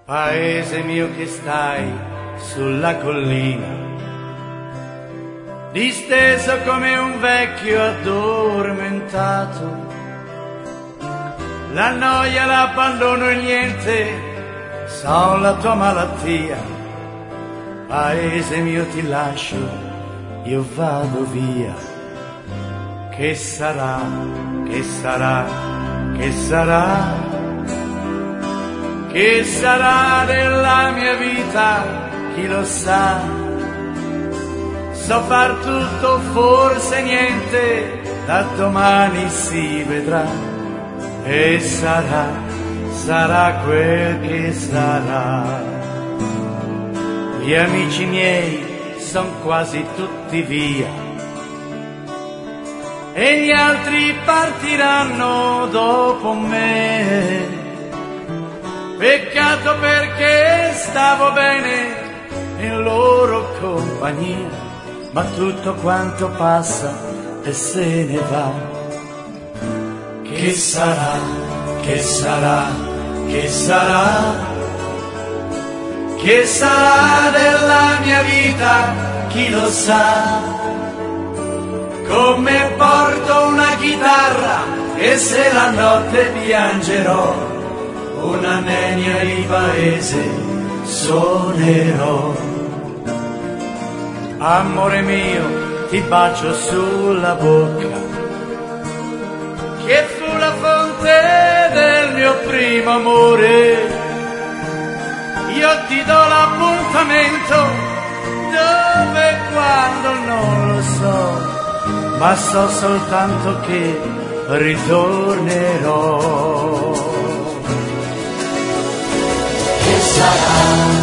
Paese mio che stai sulla collina, disteso come un vecchio addormentato. La noia, l'abbandono e niente son la tua malattia. Paese mio ti lascio, io vado via. Che sarà, che sarà, che sarà? Che sarà della mia vita, chi lo sa? So far tutto, forse niente, da domani si vedrà. E sarà, sarà quel che sarà. Gli amici miei son quasi tutti via e gli altri partiranno dopo me. Peccato perché stavo bene in loro compagnia, ma tutto quanto passa e se ne va. Che sarà, che sarà, che sarà? Che sarà della mia vita, chi lo sa? Come porto una chitarra e se la notte piangerò, una nenia di paese suonerò. Amore mio, ti bacio sulla bocca, che fu la fonte del mio primo amore. Io ti do l'appuntamento, dove e quando non lo so, ma so soltanto che ritornerò. Che sarà?